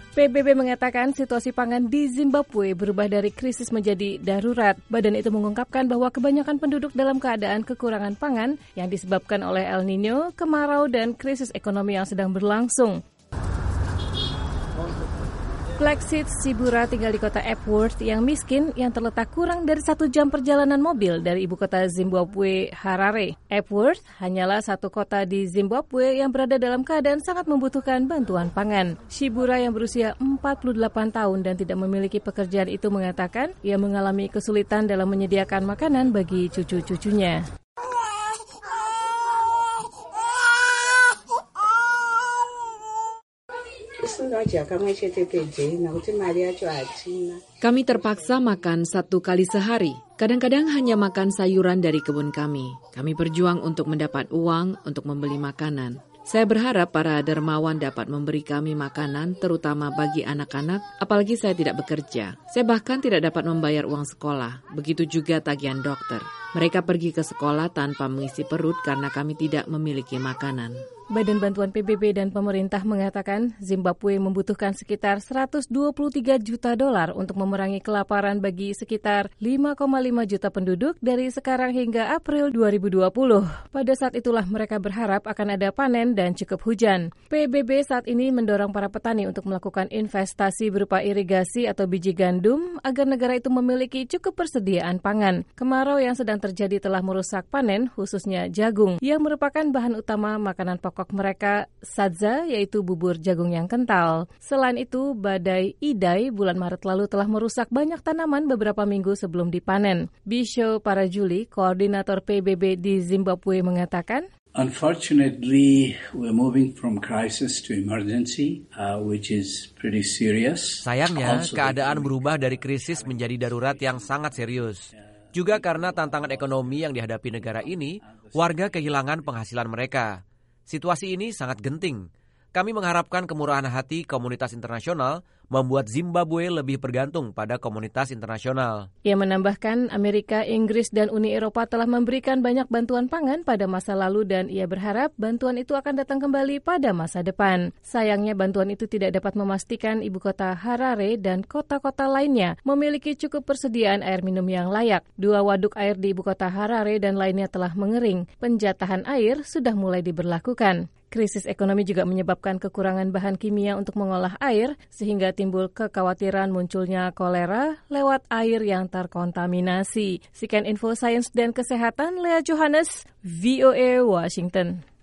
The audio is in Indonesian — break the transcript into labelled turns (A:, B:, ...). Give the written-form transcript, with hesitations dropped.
A: PBB mengatakan situasi pangan di Zimbabwe berubah dari krisis menjadi darurat. Badan itu mengungkapkan bahwa kebanyakan penduduk dalam keadaan kekurangan pangan yang disebabkan oleh El Nino, kemarau, dan krisis ekonomi yang sedang berlangsung. Blackseed Sibura tinggal di kota Epworth yang miskin yang terletak kurang dari 1 jam perjalanan mobil dari ibu kota Zimbabwe, Harare. Epworth hanyalah satu kota di Zimbabwe yang berada dalam keadaan sangat membutuhkan bantuan pangan. Sibura yang berusia 48 tahun dan tidak memiliki pekerjaan itu mengatakan ia mengalami kesulitan dalam menyediakan makanan bagi cucu-cucunya.
B: Kami terpaksa makan 1 kali sehari. Kadang-kadang hanya makan sayuran dari kebun kami. Kami berjuang untuk mendapat uang untuk membeli makanan. Saya berharap para dermawan dapat memberi kami makanan, terutama bagi anak-anak, apalagi saya tidak bekerja. Saya bahkan tidak dapat membayar uang sekolah, begitu juga tagihan dokter. Mereka pergi ke sekolah tanpa mengisi perut karena kami tidak memiliki makanan.
A: Badan Bantuan PBB dan pemerintah mengatakan Zimbabwe membutuhkan sekitar 123 juta dolar untuk memerangi kelaparan bagi sekitar 5,5 juta penduduk dari sekarang hingga April 2020. Pada saat itulah mereka berharap akan ada panen dan cukup hujan. PBB saat ini mendorong para petani untuk melakukan investasi berupa irigasi atau biji gandum agar negara itu memiliki cukup persediaan pangan. Kemarau yang sedang terjadi telah merusak panen, khususnya jagung, yang merupakan bahan utama makanan pokok mereka sadza, yaitu bubur jagung yang kental. Selain itu, badai Idai bulan Maret lalu telah merusak banyak tanaman beberapa minggu sebelum dipanen. Bisho Parajuli, koordinator PBB di Zimbabwe, mengatakan,
C: Unfortunately, we're moving from crisis to emergency, which is pretty serious.
D: Sayangnya, keadaan berubah dari krisis menjadi darurat yang sangat serius. Juga karena tantangan ekonomi yang dihadapi negara ini, warga kehilangan penghasilan mereka. Situasi ini sangat genting. Kami mengharapkan kemurahan hati komunitas internasional membuat Zimbabwe lebih bergantung pada komunitas internasional.
A: Ia menambahkan Amerika, Inggris, dan Uni Eropa telah memberikan banyak bantuan pangan pada masa lalu dan ia berharap bantuan itu akan datang kembali pada masa depan. Sayangnya bantuan itu tidak dapat memastikan ibu kota Harare dan kota-kota lainnya memiliki cukup persediaan air minum yang layak. 2 waduk air di ibu kota Harare dan lainnya telah mengering. Penjatahan air sudah mulai diberlakukan. Krisis ekonomi juga menyebabkan kekurangan bahan kimia untuk mengolah air, sehingga timbul kekhawatiran munculnya kolera lewat air yang terkontaminasi. Sekian info sains dan kesehatan, Lea Johannes, VOA Washington.